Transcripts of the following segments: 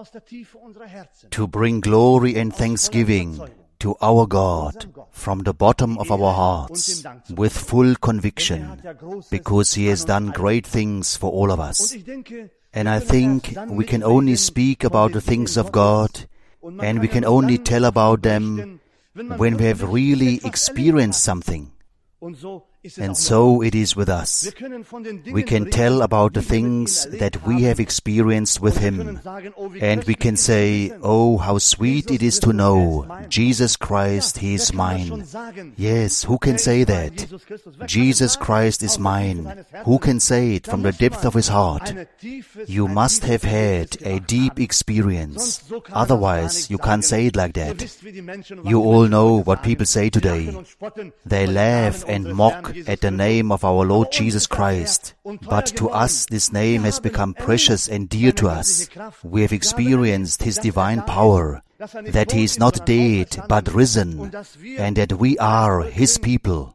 to bring glory and thanksgiving to our God from the bottom of our hearts with full conviction, because He has done great things for all of us. And I think we can only speak about the things of God, and we can only tell about them when we have really experienced something. And so it is with us. We can tell about the things that we have experienced with Him. And we can say, "Oh, how sweet it is to know Jesus Christ, He is mine." Yes, who can say that? Jesus Christ is mine. Who can say it from the depth of his heart? You must have had a deep experience. Otherwise, you can't say it like that. You all know what people say today. They laugh and mock at the name of our Lord Jesus Christ. But to us this name has become precious and dear to us. We have experienced His divine power, that He is not dead but risen, and that we are His people.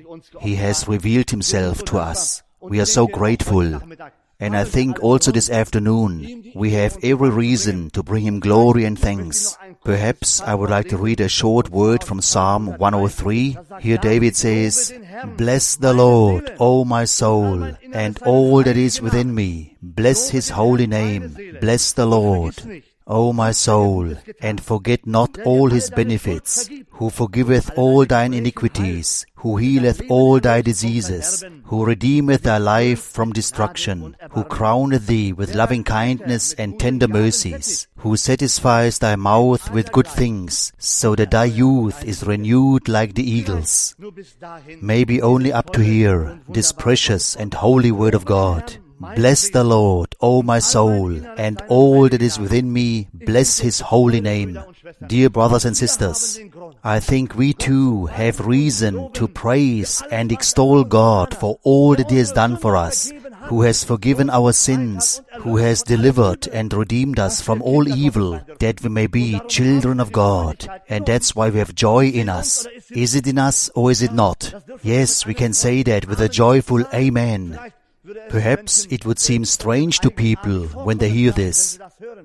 He has revealed Himself to us. We are so grateful. And I think also this afternoon we have every reason to bring Him glory and thanks. Perhaps I would like to read a short word from Psalm 103. Here David says, "Bless the Lord, O my soul, and all that is within me. Bless His holy name. Bless the Lord, O my soul, and forget not all His benefits, who forgiveth all thine iniquities, who healeth all thy diseases, who redeemeth thy life from destruction, who crowneth thee with loving kindness and tender mercies, who satisfies thy mouth with good things, so that thy youth is renewed like the eagles." Maybe only up to here, this precious and holy word of God. Bless the Lord, O my soul, and all that is within me, bless His holy name. Dear brothers and sisters, I think we too have reason to praise and extol God for all that He has done for us, who has forgiven our sins, who has delivered and redeemed us from all evil, that we may be children of God. And that's why we have joy in us. Is it in us or is it not? Yes, we can say that with a joyful Amen. Perhaps it would seem strange to people when they hear this.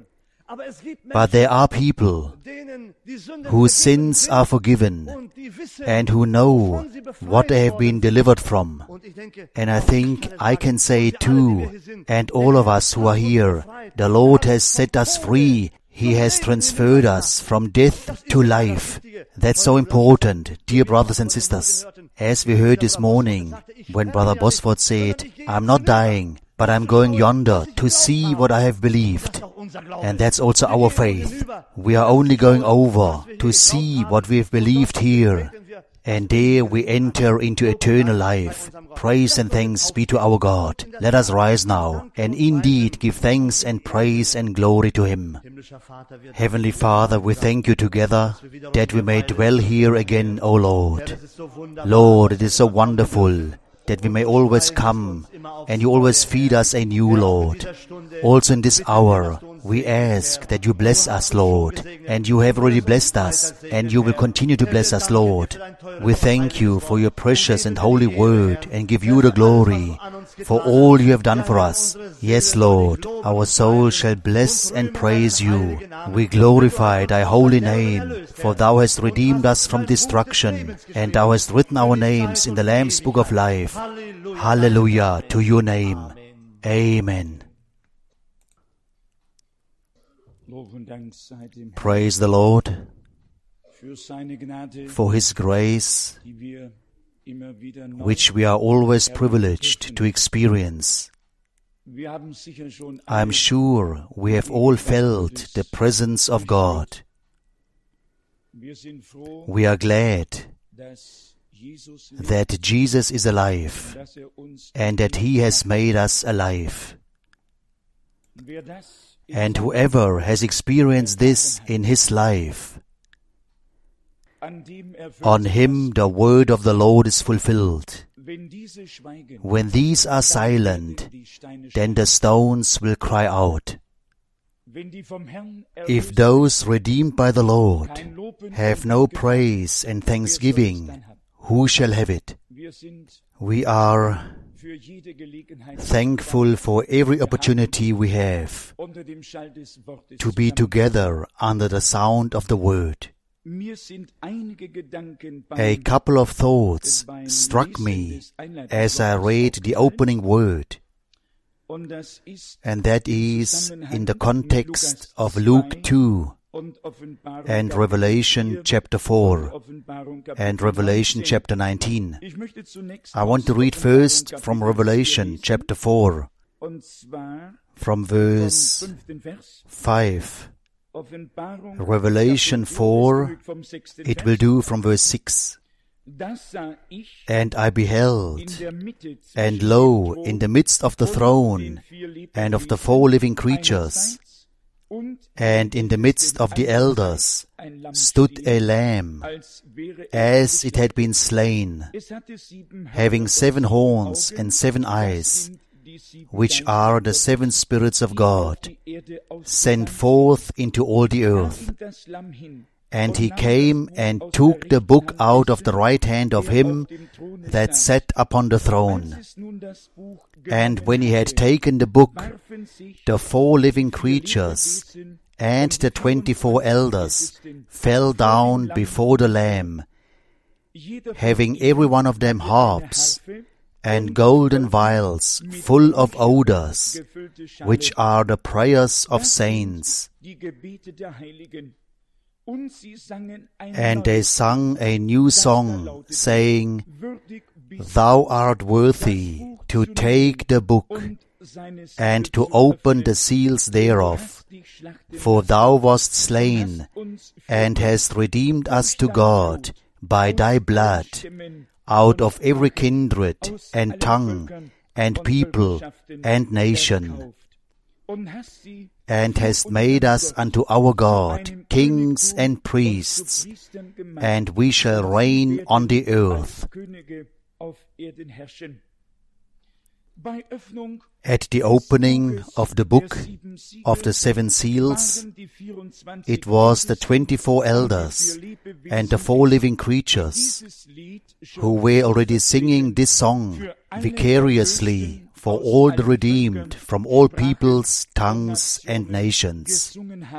But there are people whose sins are forgiven and who know what they have been delivered from. And I think I can say too, and all of us who are here, the Lord has set us free. He has transferred us from death to life. That's so important, dear brothers and sisters. As we heard this morning, when Brother Bosworth said, "I'm not dying, but I'm going yonder to see what I have believed." And that's also our faith. We are only going over to see what we have believed here. And there we enter into eternal life. Praise and thanks be to our God. Let us rise now and indeed give thanks and praise and glory to Him. Heavenly Father, we thank You together that we may dwell here again, O Lord. Lord, it is so wonderful that we may always come and You always feed us anew, Lord. Also in this hour, we ask that You bless us, Lord, and You have already blessed us, and You will continue to bless us, Lord. We thank You for Your precious and holy word, and give You the glory for all You have done for us. Yes, Lord, our soul shall bless and praise You. We glorify Thy holy name, for Thou hast redeemed us from destruction, and Thou hast written our names in the Lamb's book of life. Hallelujah to Your name. Amen. Praise the Lord for His grace, which we are always privileged to experience. I am sure we have all felt the presence of God. We are glad that Jesus is alive and that He has made us alive. And whoever has experienced this in his life, on him the word of the Lord is fulfilled. When these are silent, then the stones will cry out. If those redeemed by the Lord have no praise and thanksgiving, who shall have it? We are thankful for every opportunity we have to be together under the sound of the Word. A couple of thoughts struck me as I read the opening word, and that is in the context of Luke 2 and Revelation chapter 4 and Revelation chapter 19. I want to read first from Revelation chapter 4, from verse 5. Revelation 4, it will do from verse 6. And I beheld, and lo, in the midst of the throne and of the 4 living creatures, and in the midst of the elders, stood a lamb, as it had been slain, having 7 horns and 7 eyes, which are the 7 spirits of God, sent forth into all the earth. And he came and took the book out of the right hand of him that sat upon the throne. And when he had taken the book, the 4 living creatures and the 24 elders fell down before the Lamb, having every one of them harps and golden vials full of odors, which are the prayers of saints. And they sung a new song, saying, Thou art worthy to take the book and to open the seals thereof, for thou wast slain, and hast redeemed us to God by thy blood, out of every kindred and tongue and people and nation, and hast made us unto our God kings and priests, and we shall reign on the earth. At the opening of the book of the 7 seals, it was the 24 elders and the 4 living creatures who were already singing this song vicariously for all the redeemed from all peoples, tongues, and nations.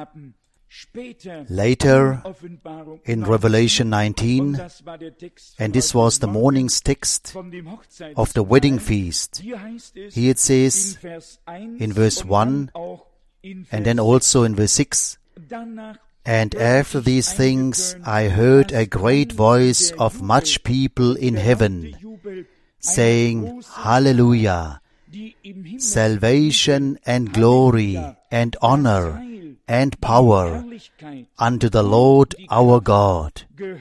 Later, in Revelation 19, and this was the morning's text of the wedding feast, here it says in verse 1 and then also in verse 6, And after these things I heard a great voice of much people in heaven, saying, Hallelujah! Salvation and glory and honor and power unto the Lord our God.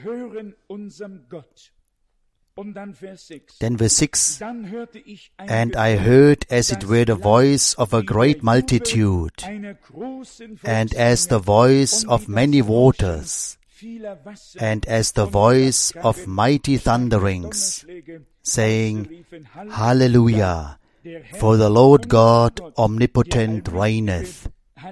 Then verse 6, And I heard as it were the voice of a great multitude, and as the voice of many waters, and as the voice of mighty thunderings, saying, Hallelujah! For the Lord God omnipotent reigneth.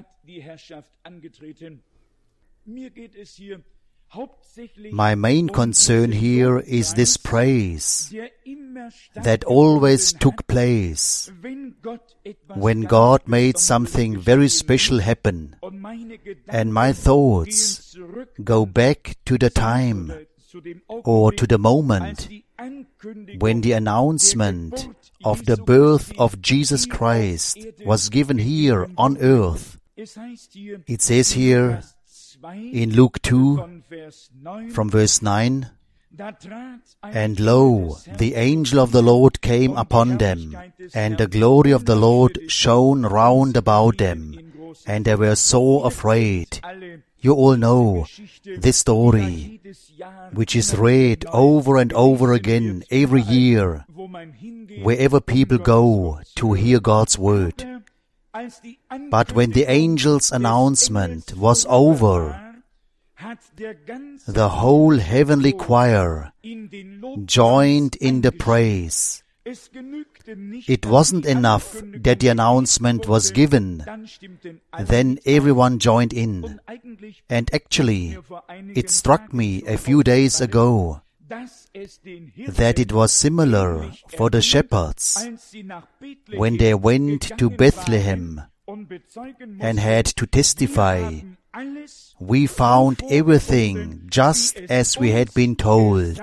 My main concern here is this praise that always took place when God made something very special happen, and my thoughts go back to the time or to the moment when the announcement of the birth of Jesus Christ was given here on earth. It says here in Luke 2 from verse 9, And lo, the angel of the Lord came upon them, and the glory of the Lord shone round about them, and they were so afraid. You all know this story, which is read over and over again every year, wherever people go to hear God's word. But when the angel's announcement was over, the whole heavenly choir joined in the praise. It wasn't enough that the announcement was given, then everyone joined in. And actually, it struck me a few days ago that it was similar for the shepherds when they went to Bethlehem and had to testify, "We found everything just as we had been told."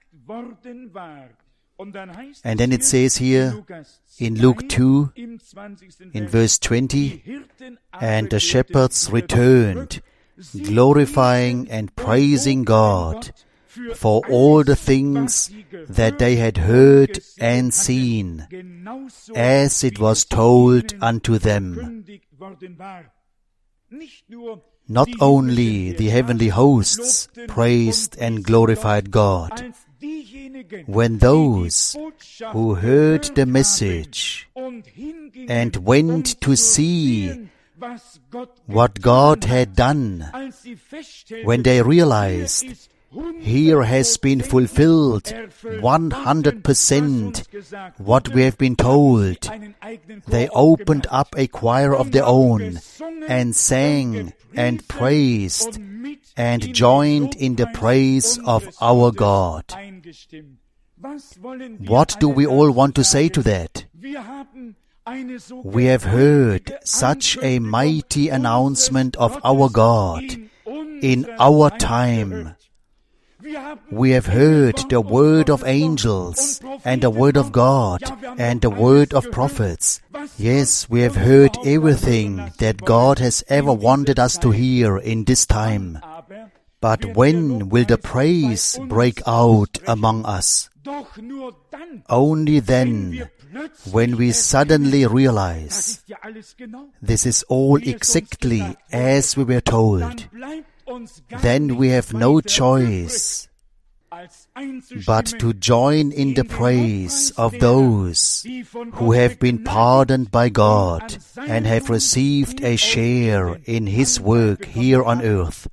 And then it says here in Luke 2, in verse 20, "And the shepherds returned, glorifying and praising God for all the things that they had heard and seen, as it was told unto them." Not only the heavenly hosts praised and glorified God. When those who heard the message and went to see what God had done, when they realized, here has been fulfilled 100% what we have been told, they opened up a choir of their own and sang and praised and joined in the praise of our God. What do we all want to say to that? We have heard such a mighty announcement of our God in our time. We have heard the word of angels and the word of God and the word of prophets. Yes, we have heard everything that God has ever wanted us to hear in this time. But when will the praise break out among us? Only then, when we suddenly realize this is all exactly as we were told. Then we have no choice but to join in the praise of those who have been pardoned by God and have received a share in His work here on earth.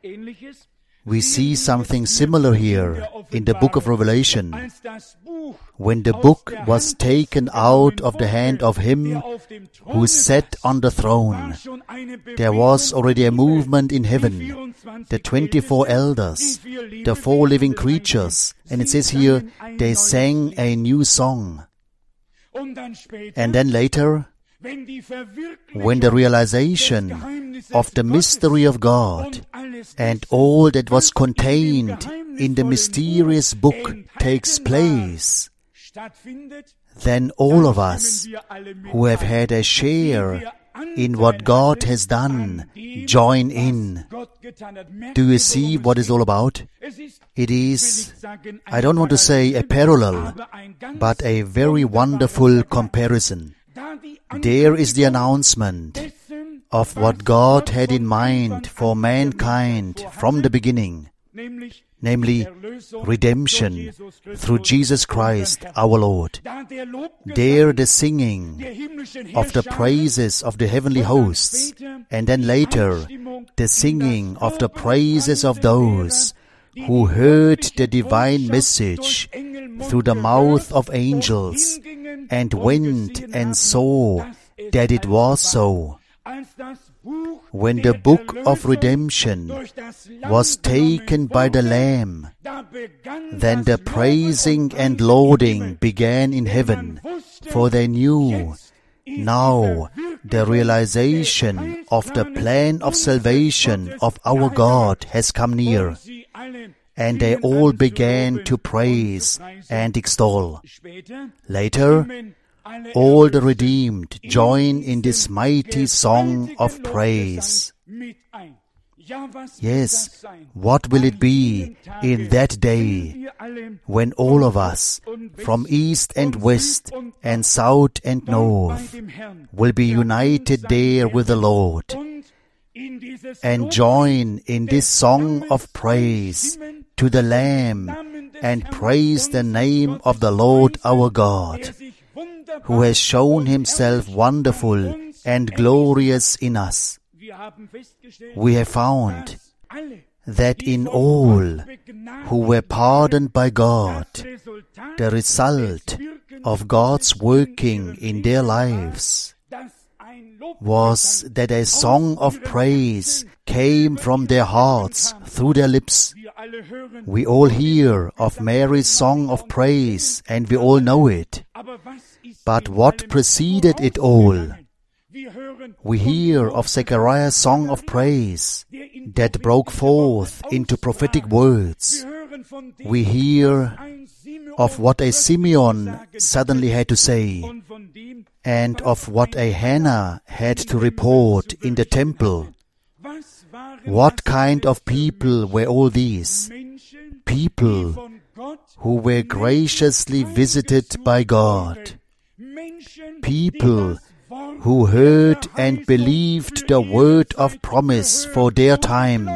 We see something similar here in the book of Revelation. When the book was taken out of the hand of Him who sat on the throne, there was already a movement in heaven. The 24 elders, the 4 living creatures, and it says here, they sang a new song. And then later, when the realization of the mystery of God and all that was contained in the mysterious book takes place, then all of us who have had a share in what God has done join in. Do you see what it's all about? It is, I don't want to say a parallel, but a very wonderful comparison. There is the announcement of what God had in mind for mankind from the beginning, namely redemption through Jesus Christ our Lord. There the singing of the praises of the heavenly hosts, and then later the singing of the praises of those who heard the divine message through the mouth of angels and went and saw that it was so. When the book of redemption was taken by the Lamb, then the praising and lauding began in heaven, for they knew now the realization of the plan of salvation of our God has come near. And they all began to praise and extol. Later, all the redeemed join in this mighty song of praise. Yes, what will it be in that day when all of us from east and west and south and north will be united there with the Lord and join in this song of praise to the Lamb and praise the name of the Lord our God, who has shown Himself wonderful and glorious in us. We have found that in all who were pardoned by God, the result of God's working in their lives was that a song of praise came from their hearts through their lips. We all hear of Mary's song of praise, and we all know it. But what preceded it all? We hear of Zechariah's song of praise that broke forth into prophetic words. We hear of what a Simeon suddenly had to say, and of what a Hannah had to report in the temple. What kind of people were all these? People who were graciously visited by God. People who heard and believed the word of promise for their time.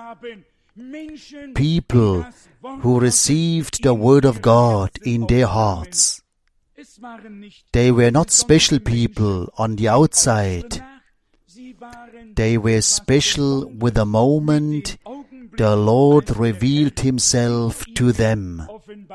People who received the word of God in their hearts. They were not special people on the outside. They were special with the moment the Lord revealed Himself to them.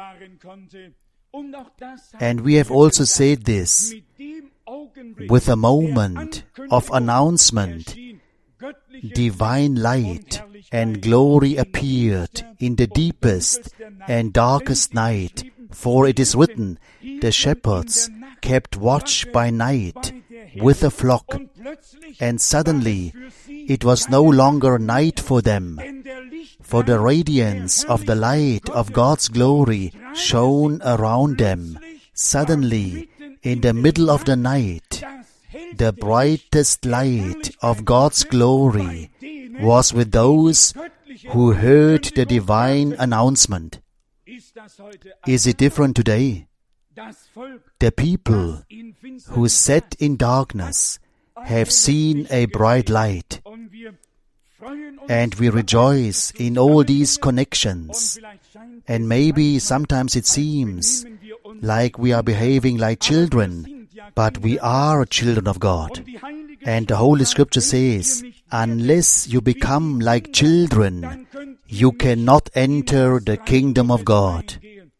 And we have also said this, with a moment of announcement, divine light and glory appeared in the deepest and darkest night. For it is written, the shepherds kept watch by night with a flock, and suddenly it was no longer night for them, for the radiance of the light of God's glory shone around them. Suddenly, in the middle of the night, the brightest light of God's glory was with those who heard the divine announcement. Is it different today? The people who sat in darkness have seen a bright light, and we rejoice in all these connections. And maybe sometimes it seems like we are behaving like children, but we are children of God. And the Holy Scripture says, unless you become like children, you cannot enter the kingdom of God.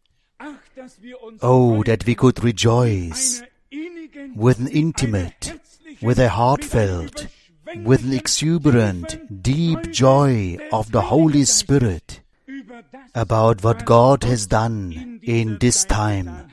Oh, that we could rejoice with an intimate, with a heartfelt, with an exuberant, deep joy of the Holy Spirit about what God has done in this time.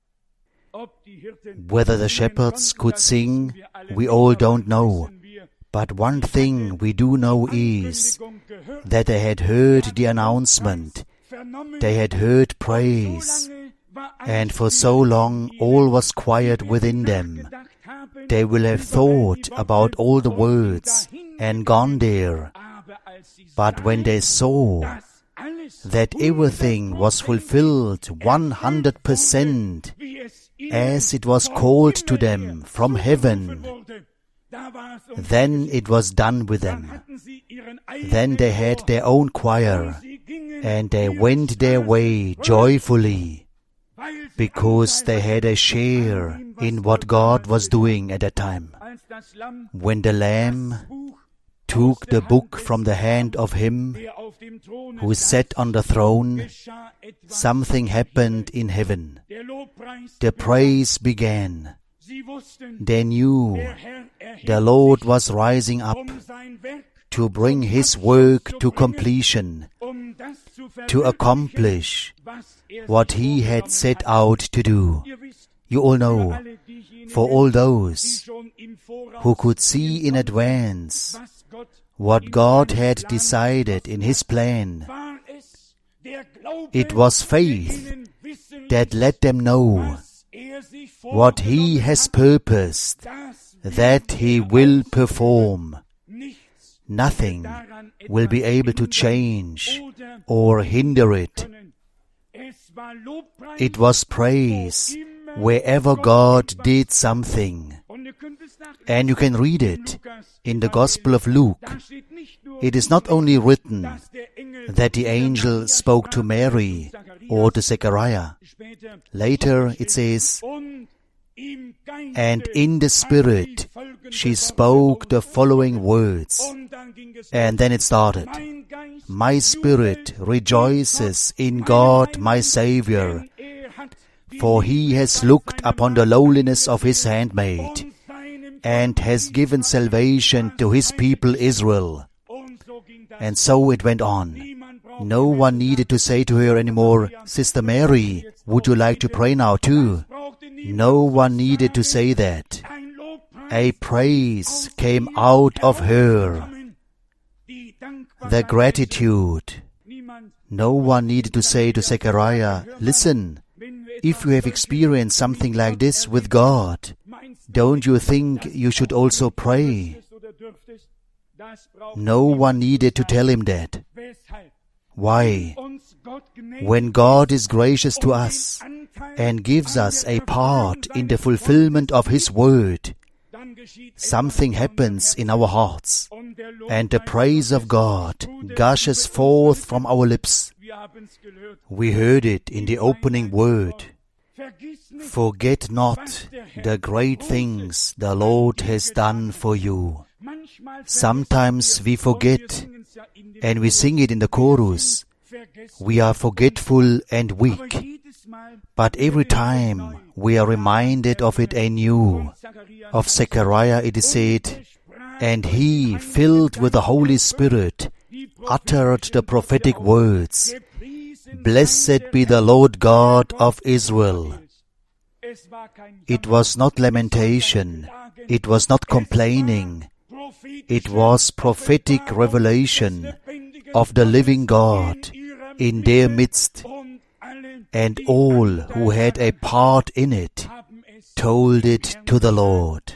Whether the shepherds could sing, we all don't know. But one thing we do know is that they had heard the announcement, they had heard praise, and for so long all was quiet within them. They will have thought about all the words and gone there. But when they saw that everything was fulfilled 100%, as it was called to them from heaven, then it was done with them. Then they had their own choir, and they went their way joyfully, because they had a share in what God was doing at that time. When the Lamb took the book from the hand of Him who sat on the throne, something happened in heaven. The praise began. They knew the Lord was rising up to bring His work to completion, to accomplish what He had set out to do. You all know, for all those who could see in advance what God had decided in His plan, it was faith that let them know what He has purposed, that He will perform. Nothing will be able to change or hinder it. It was praise wherever God did something. And you can read it in the Gospel of Luke. It is not only written that the angel spoke to Mary or to Zechariah. Later it says, and in the Spirit she spoke the following words. And then it started, my spirit rejoices in God my Savior, for He has looked upon the lowliness of His handmaid, and has given salvation to His people Israel. And so it went on. No one needed to say to her anymore, Sister Mary, would you like to pray now too? No one needed to say that. A praise came out of her. The gratitude. No one needed to say to Zechariah, listen, if you have experienced something like this with God, don't you think you should also pray? No one needed to tell him that. Why? When God is gracious to us and gives us a part in the fulfillment of His word, something happens in our hearts, and the praise of God gushes forth from our lips. We heard it in the opening word. Forget not the great things the Lord has done for you. Sometimes we forget, and we sing it in the chorus. We are forgetful and weak. But every time we are reminded of it anew. Of Zechariah it is said, and he, filled with the Holy Spirit, uttered the prophetic words, Blessed be the Lord God of Israel. It was not lamentation, it was not complaining, it was prophetic revelation of the living God in their midst, and all who had a part in it told it to the Lord,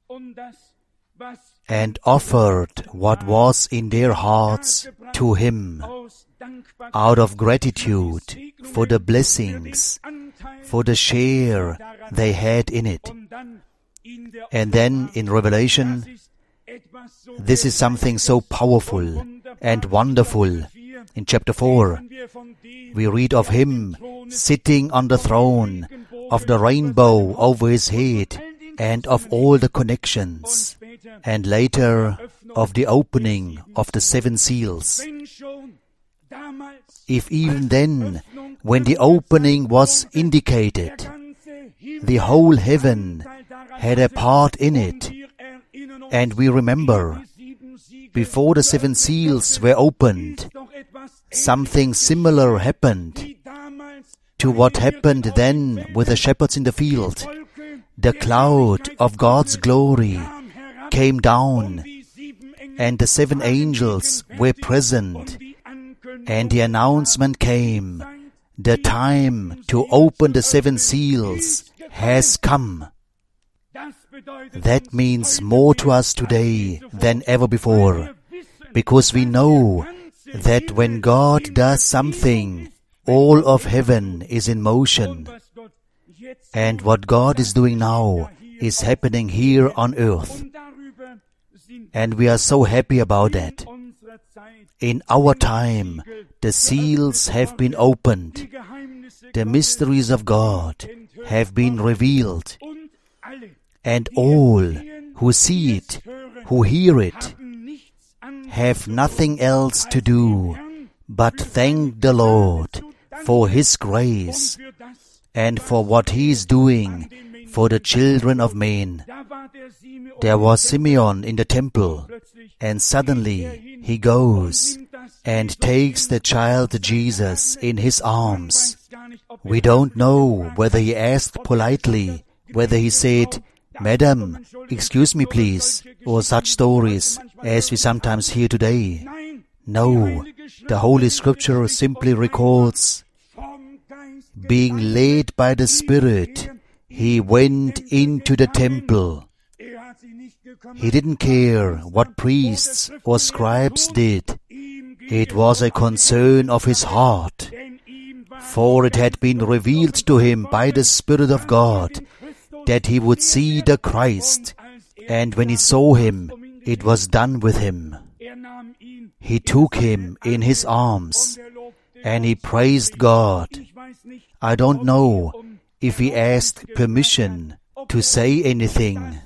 and offered what was in their hearts to Him, out of gratitude for the blessings, for the share they had in it. And then in Revelation, this is something so powerful and wonderful. In chapter 4, we read of Him sitting on the throne, of the rainbow over His head, and of all the connections, and later of the opening of the 7 seals. If even then, when the opening was indicated, the whole heaven had a part in it, and we remember, before the 7 seals were opened, something similar happened to what happened then with the shepherds in the field. The cloud of God's glory came down, and the 7 angels were present, and the announcement came, the time to open the 7 seals has come. That means more to us today than ever before, because we know that when God does something, all of heaven is in motion. And what God is doing now is happening here on earth. And we are so happy about that. In our time, the seals have been opened. The mysteries of God have been revealed. And all who see it, who hear it, have nothing else to do but thank the Lord for His grace and for what He is doing for the children of men. There was Simeon in the temple, and suddenly he goes and takes the child Jesus in his arms. We don't know whether he asked politely, whether he said, Madam, excuse me please, or such stories as we sometimes hear today. No, the Holy Scripture simply records, being led by the Spirit, he went into the temple. He didn't care what priests or scribes did. It was a concern of his heart, for it had been revealed to him by the Spirit of God that he would see the Christ, and when he saw him, it was done with him. He took him in his arms, and he praised God. I don't know if he asked permission to say anything.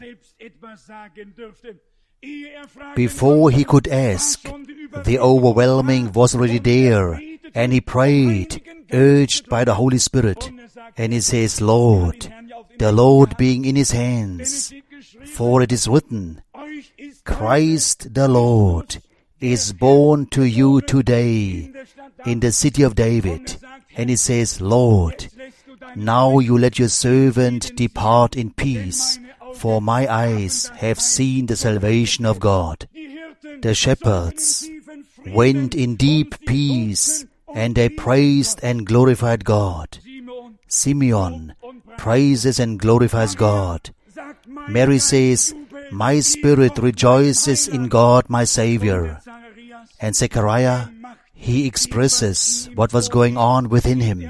Before he could ask, the overwhelming was already there, and he prayed, urged by the Holy Spirit, and he says, Lord, the Lord being in his hands, for it is written, Christ the Lord is born to you today in the city of David. And he says, Lord, now you let your servant depart in peace, for my eyes have seen the salvation of God. The shepherds went in deep peace, and they praised and glorified God. Simeon praises and glorifies God. Mary says, my spirit rejoices in God my Savior. And Zechariah, he expresses what was going on within him.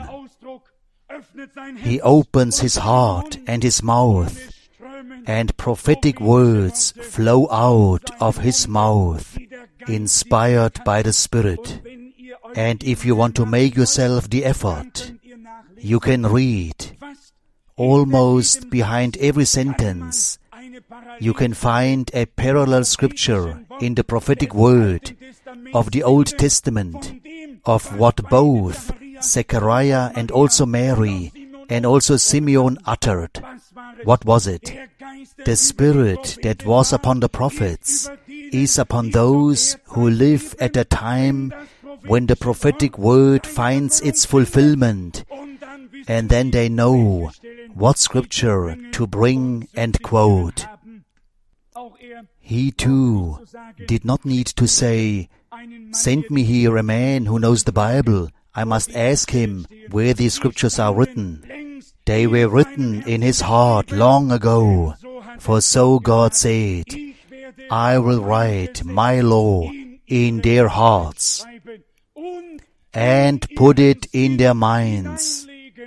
He opens his heart and his mouth, and prophetic words flow out of his mouth, inspired by the Spirit. And if you want to make yourself the effort, you can read. Almost behind every sentence, you can find a parallel scripture in the prophetic word of the Old Testament of what both Zechariah and also Mary and also Simeon uttered. What was it? The Spirit that was upon the prophets is upon those who live at a time when the prophetic word finds its fulfillment, and then they know what scripture to bring and quote. He too did not need to say, send me here a man who knows the Bible. I must ask him where these scriptures are written. They were written in his heart long ago. For so God said, I will write my law in their hearts and put it in their minds,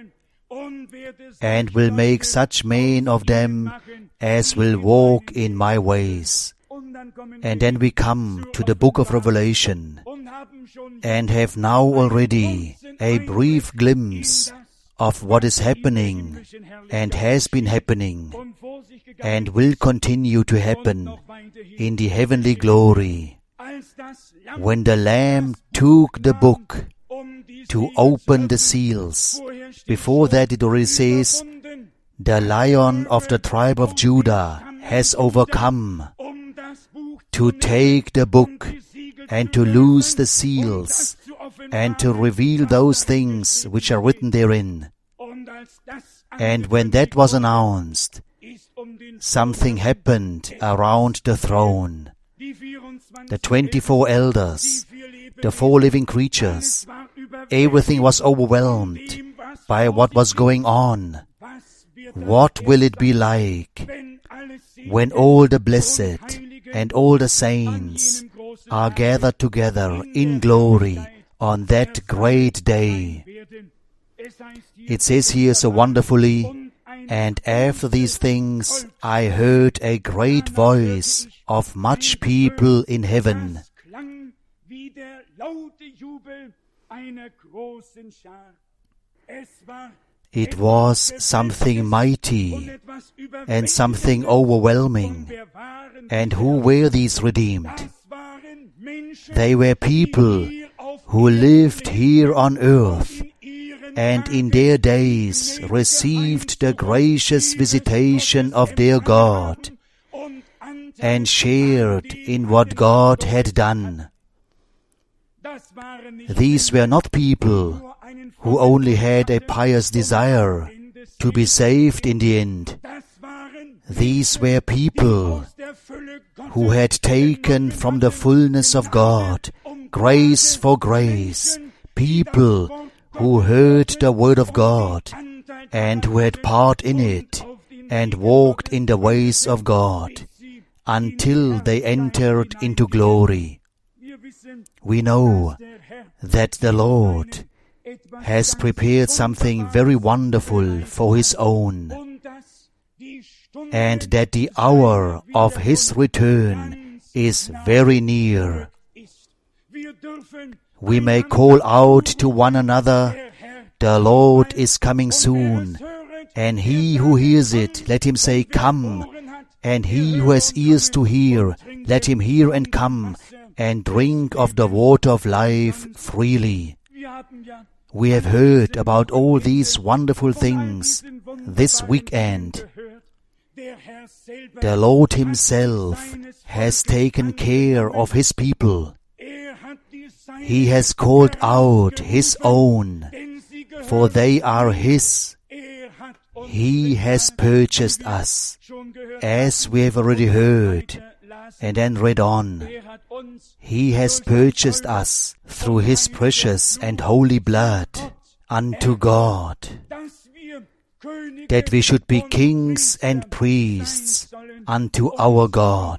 and will make such men of them as will walk in my ways. And then we come to the book of Revelation and have now already a brief glimpse of what is happening and has been happening and will continue to happen in the heavenly glory. When the Lamb took the book to open the seals, before that it already says, the Lion of the tribe of Judah has overcome to take the book and to loose the seals and to reveal those things which are written therein. And when that was announced, something happened around the throne. The 24 elders, the 4 living creatures, everything was overwhelmed by what was going on. What will it be like when all the blessed and all the saints are gathered together in glory on that great day? It says here so wonderfully, and after these things I heard a great voice of much people in heaven. It was something mighty and something overwhelming. And who were these redeemed? They were people who lived here on earth and in their days received the gracious visitation of their God and shared in what God had done. These were not people who only had a pious desire to be saved in the end. These were people who had taken from the fullness of God, grace for grace, people who heard the word of God and who had part in it and walked in the ways of God until they entered into glory. We know that the Lord has prepared something very wonderful for His own, and that the hour of His return is very near. We may call out to one another, the Lord is coming soon, and he who hears it, let him say, come, and he who has ears to hear, let him hear and come, and drink of the water of life freely. We have heard about all these wonderful things this weekend. The Lord Himself has taken care of His people. He has called out His own, for they are His. He has purchased us, as we have already heard, and then read on. He has purchased us through His precious and holy blood unto God, that we should be kings and priests unto our God.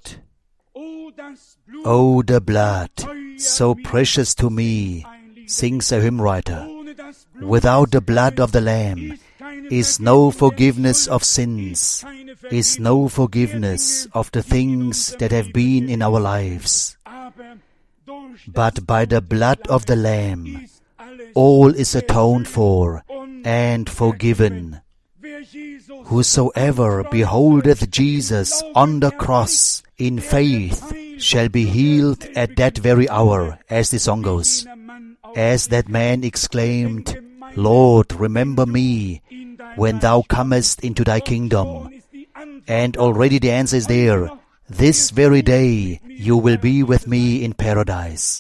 Oh, the blood, so precious to me, sings a hymn writer. Without the blood of the Lamb is no forgiveness of sins, is no forgiveness of the things that have been in our lives. But by the blood of the Lamb, all is atoned for and forgiven. Whosoever beholdeth Jesus on the cross in faith shall be healed at that very hour, as the song goes. As that man exclaimed, Lord, remember me when thou comest into thy kingdom. And already the answer is there. This very day you will be with me in paradise.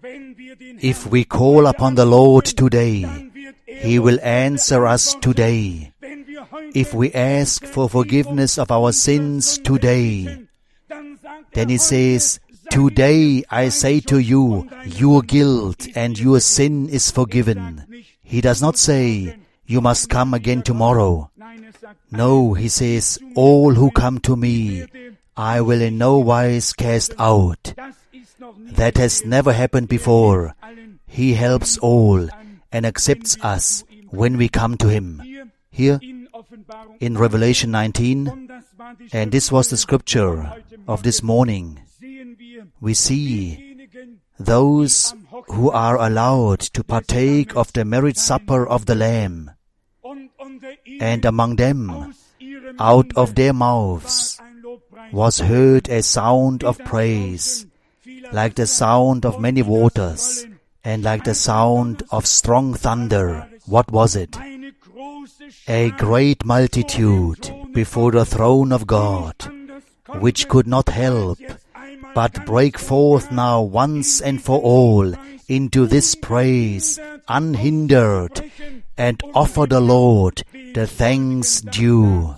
If we call upon the Lord today, He will answer us today. If we ask for forgiveness of our sins today, then He says, today I say to you, your guilt and your sin is forgiven. He does not say, you must come again tomorrow. No, He says, all who come to me, I will in no wise cast out. That has never happened before. He helps all and accepts us when we come to Him. Here, in Revelation 19, and this was the scripture of this morning, we see those who are allowed to partake of the marriage supper of the Lamb, and among them, out of their mouths, was heard a sound of praise, like the sound of many waters, and like the sound of strong thunder. What was it? A great multitude before the throne of God, which could not help but break forth now once and for all into this praise unhindered, and offer the Lord the thanks due.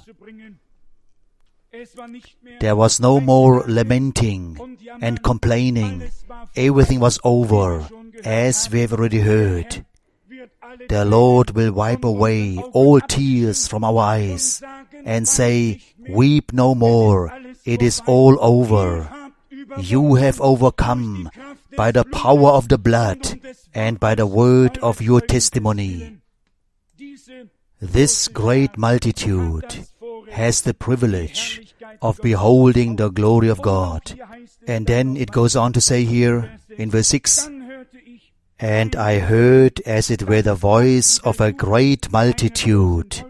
There was no more lamenting and complaining. Everything was over, as we have already heard. The Lord will wipe away all tears from our eyes and say, weep no more, it is all over. You have overcome by the power of the blood and by the word of your testimony. This great multitude has the privilege of beholding the glory of God. And then it goes on to say here in verse 6, and I heard as it were the voice of a great multitude,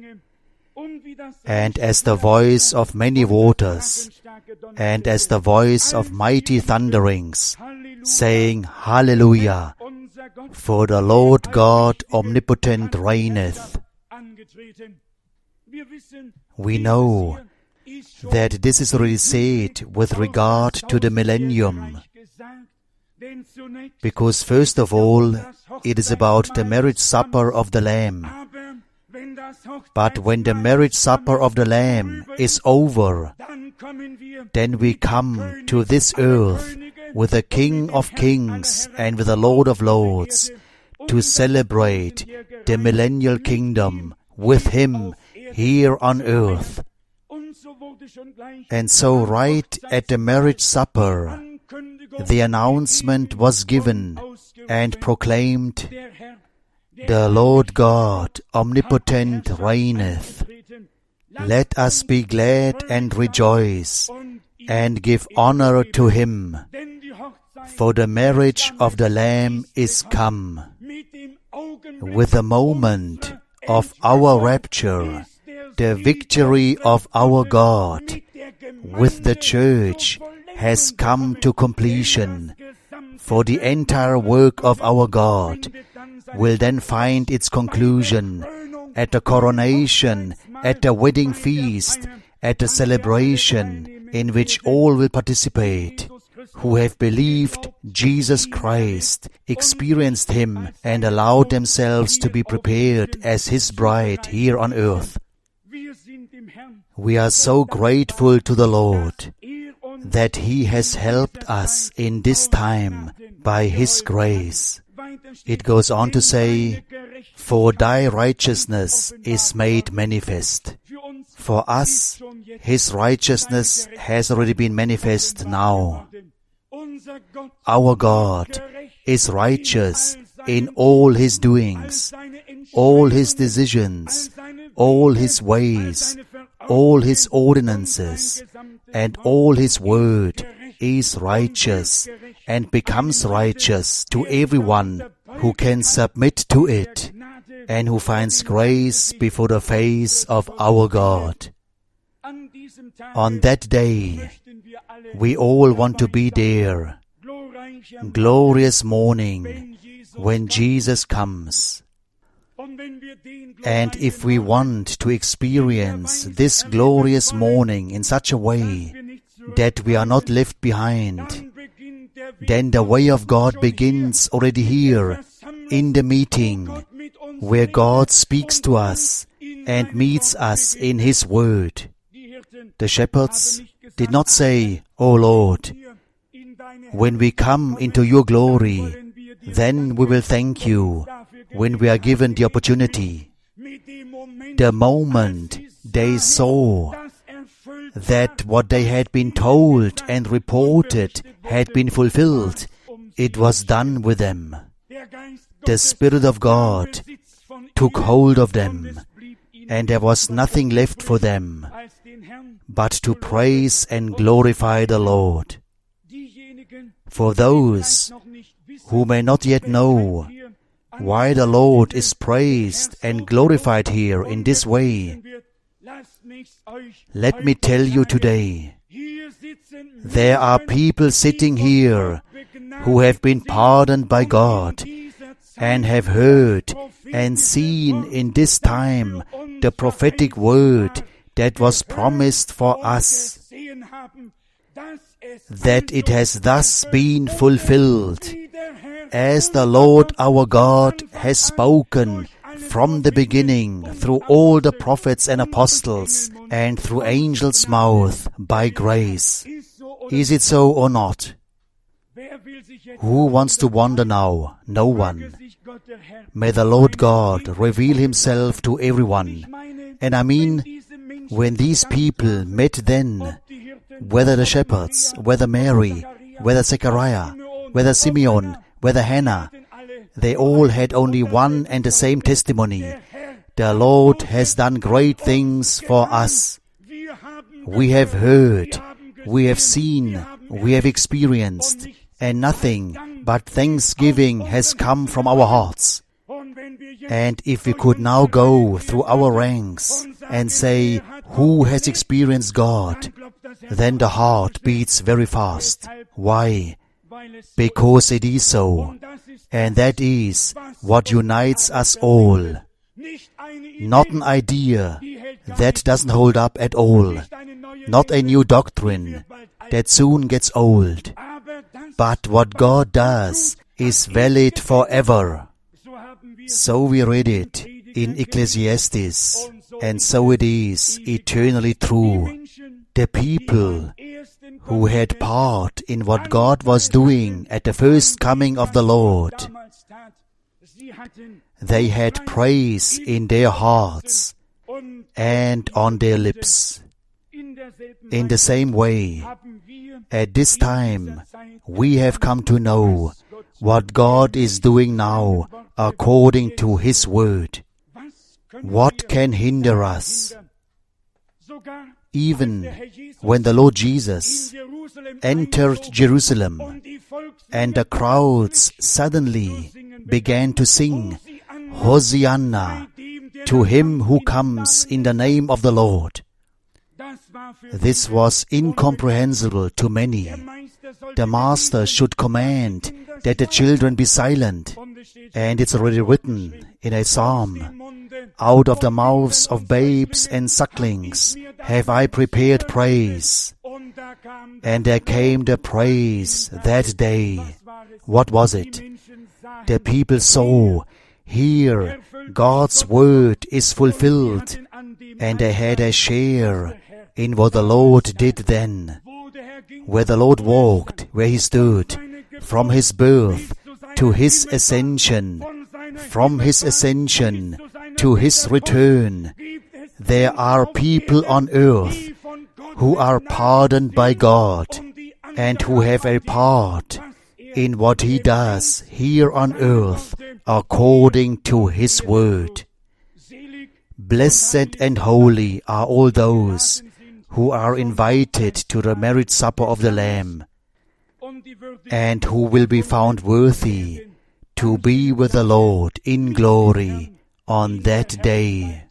and as the voice of many waters, and as the voice of mighty thunderings, saying, Hallelujah, for the Lord God omnipotent reigneth. We know that this is already said with regard to the millennium, because first of all, it is about the marriage supper of the Lamb. But when the marriage supper of the Lamb is over, then we come to this earth with the King of Kings and with the Lord of Lords to celebrate the millennial kingdom with Him here on earth. And so right at the marriage supper, the announcement was given and proclaimed, the Lord God omnipotent reigneth. Let us be glad and rejoice and give honor to Him, for the marriage of the Lamb is come. With the moment of our rapture, the victory of our God with the church has come to completion, for the entire work of our God will then find its conclusion at the coronation, at the wedding feast, at the celebration in which all will participate. who have believed Jesus Christ, experienced Him, and allowed themselves to be prepared as His bride here on earth. We are so grateful to the Lord that He has helped us in this time by His grace. It goes on to say, "For thy righteousness is made manifest." For us, His righteousness has already been manifest now. Our God is righteous in all His doings, all His decisions, all His ways, all His ordinances, and all His word is righteous and becomes righteous to everyone who can submit to it and who finds grace before the face of our God. On that day, we all want to be there. Glorious morning when Jesus comes. And if we want to experience this glorious morning in such a way that we are not left behind, then the way of God begins already here in the meeting where God speaks to us and meets us in His Word. The shepherds did not say, "O Lord, when we come into your glory, then we will thank you when we are given the opportunity." The moment they saw that what they had been told and reported had been fulfilled, it was done with them. The Spirit of God took hold of them, and there was nothing left for them but to praise and glorify the Lord. For those who may not yet know why the Lord is praised and glorified here in this way, let me tell you today, there are people sitting here who have been pardoned by God and have heard and seen in this time the prophetic word that was promised for us, that it has thus been fulfilled, as the Lord our God has spoken from the beginning through all the prophets and apostles and through angels' mouth by grace. Is it so or not? Who wants to wonder now? No one. May the Lord God reveal Himself to everyone. And I mean, when these people met then, whether the shepherds, whether Mary, whether Zechariah, whether Simeon, whether Hannah, they all had only one and the same testimony. The Lord has done great things for us. We have heard, we have seen, we have experienced, and nothing but thanksgiving has come from our hearts. And if we could now go through our ranks and say, who has experienced God? Then the heart beats very fast. Why? Because it is so. And that is what unites us all. Not an idea that doesn't hold up at all. Not a new doctrine that soon gets old. But what God does is valid forever. So we read it in Ecclesiastes, and so it is eternally true. The people who had part in what God was doing at the first coming of the Lord, they had praise in their hearts and on their lips. In the same way, at this time, we have come to know what God is doing now according to His Word. What can hinder us? Even when the Lord Jesus entered Jerusalem and the crowds suddenly began to sing, Hosanna to Him who comes in the name of the Lord. This was incomprehensible to many. The Master should command that the children be silent, and it's already written in a psalm, out of the mouths of babes and sucklings have I prepared praise, And there came the praise that day. What was it? The people saw, here God's word is fulfilled, and they had a share in what the Lord did then. Where the Lord walked, where He stood, from His birth to His ascension, from His ascension to His return, there are people on earth who are pardoned by God and who have a part in what He does here on earth according to His word. Blessed and holy are all those who are invited to the marriage supper of the Lamb, and who will be found worthy to be with the Lord in glory on that day.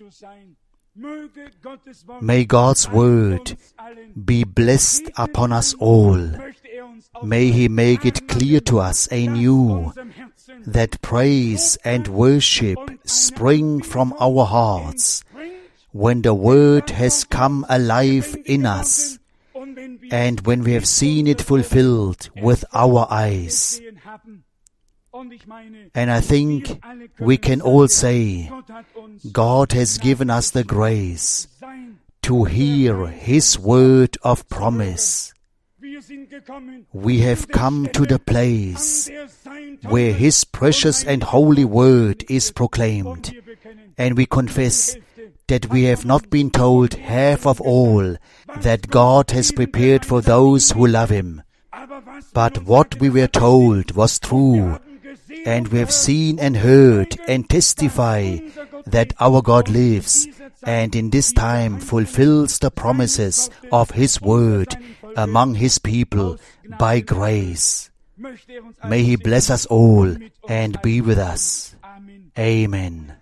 May God's word be blessed upon us all. May He make it clear to us anew that praise and worship spring from our hearts when the word has come alive in us, and when we have seen it fulfilled with our eyes. And I think we can all say, God has given us the grace to hear His word of promise. We have come to the place where His precious and holy word is proclaimed, and we confess that we have not been told half of all that God has prepared for those who love Him. But what we were told was true, and we have seen and heard and testify that our God lives, and in this time fulfills the promises of His word among His people by grace. May He bless us all and be with us. Amen.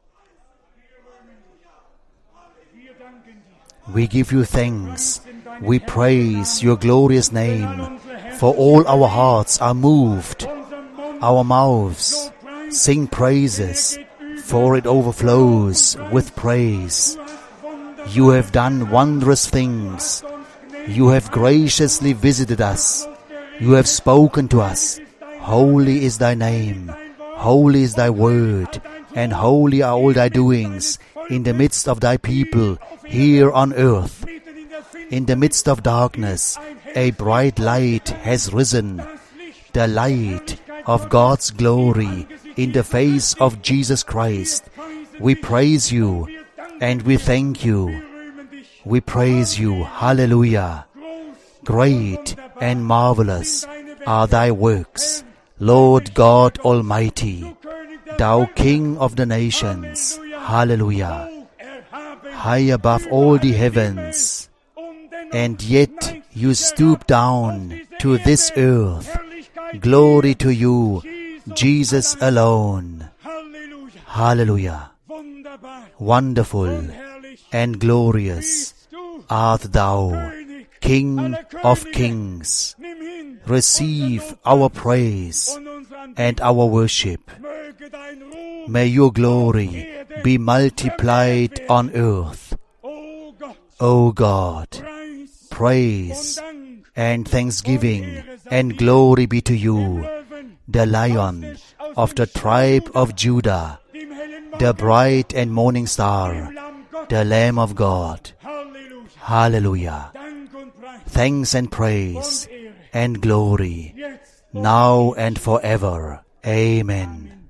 We give You thanks. We praise Your glorious name, for all our hearts are moved. Our mouths sing praises, for it overflows with praise. You have done wondrous things. You have graciously visited us. You have spoken to us. Holy is Thy name. Holy is Thy word. And holy are all Thy doings in the midst of Thy people here on earth. In the midst of darkness, a bright light has risen. The light of God's glory in the face of Jesus Christ. We praise You and we thank You. We praise You. Hallelujah. Great and marvelous are Thy works, Lord God Almighty, Thou King of the nations. Hallelujah. High above all the heavens, and yet You stoop down to this earth. Glory to You, Jesus alone. Hallelujah. Wonderful and glorious art Thou, King of kings. Receive our praise and our worship. May Your glory be multiplied on earth. O God, praise and thanksgiving and glory be to You, the Lion of the tribe of Judah, the bright and morning star, the Lamb of God. Hallelujah. Thanks and praise and glory, now and forever. Amen.